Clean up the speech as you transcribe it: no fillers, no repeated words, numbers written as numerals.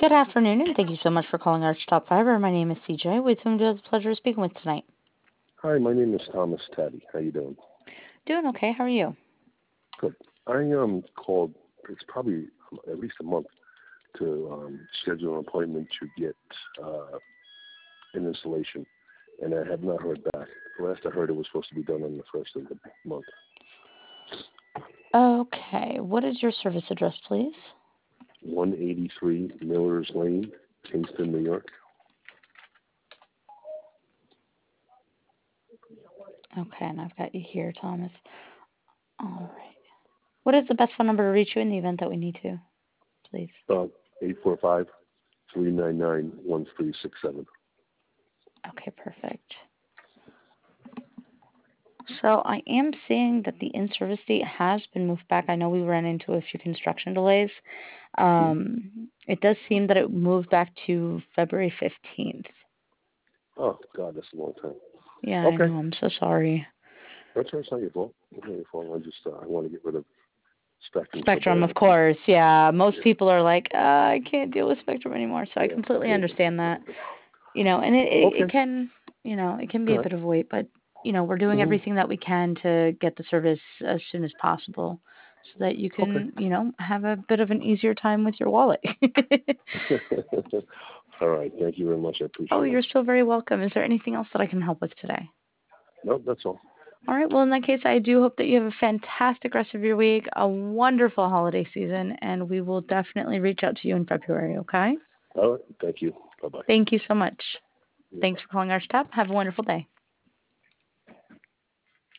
Good afternoon, and thank you so much for calling Arch Top Fiber. My name is CJ, with whom do I have the pleasure of speaking with tonight. Hi, my name is Thomas Taddy. How you doing? Doing okay. How are you? Good. I called. It's probably at least a month to schedule an appointment to get an installation, and I have not heard back. The last I heard, it was supposed to be done on the first of the month. Okay. What is your service address, please? 183 Millers Lane, Kingston, New York. Okay, and I've got you here, Thomas. All right. What is the best phone number to reach you in the event that we need to, please? 845-399-1367. Okay, perfect. So I am seeing that the in-service date has been moved back. I know we ran into a few construction delays. It does seem that it moved back to February 15th. Oh, God, that's a long time. Yeah, Okay. I know. I'm so sorry. That's right. It's not your fault. It's not your fault. I want to get rid of Spectrum. Spectrum, of course. Yeah, most people are like, I can't deal with Spectrum anymore. So I completely understand that. And it Okay. can, it can be All a right. bit of a wait, but we're doing Mm-hmm. everything that we can to get the service as soon as possible, so that you Okay. can, have a bit of an easier time with your wallet. All right. Thank you very much. I Oh, appreciate it. you're so very welcome. Is there anything else that I can help with today? No, that's all. All right. Well, in that case, I do hope that you have a fantastic rest of your week, a wonderful holiday season, and we will definitely reach out to you in February, okay? All right. Thank you. Bye-bye. Thank you so much. Yeah, Thanks bye. for calling our stop. Have a wonderful day.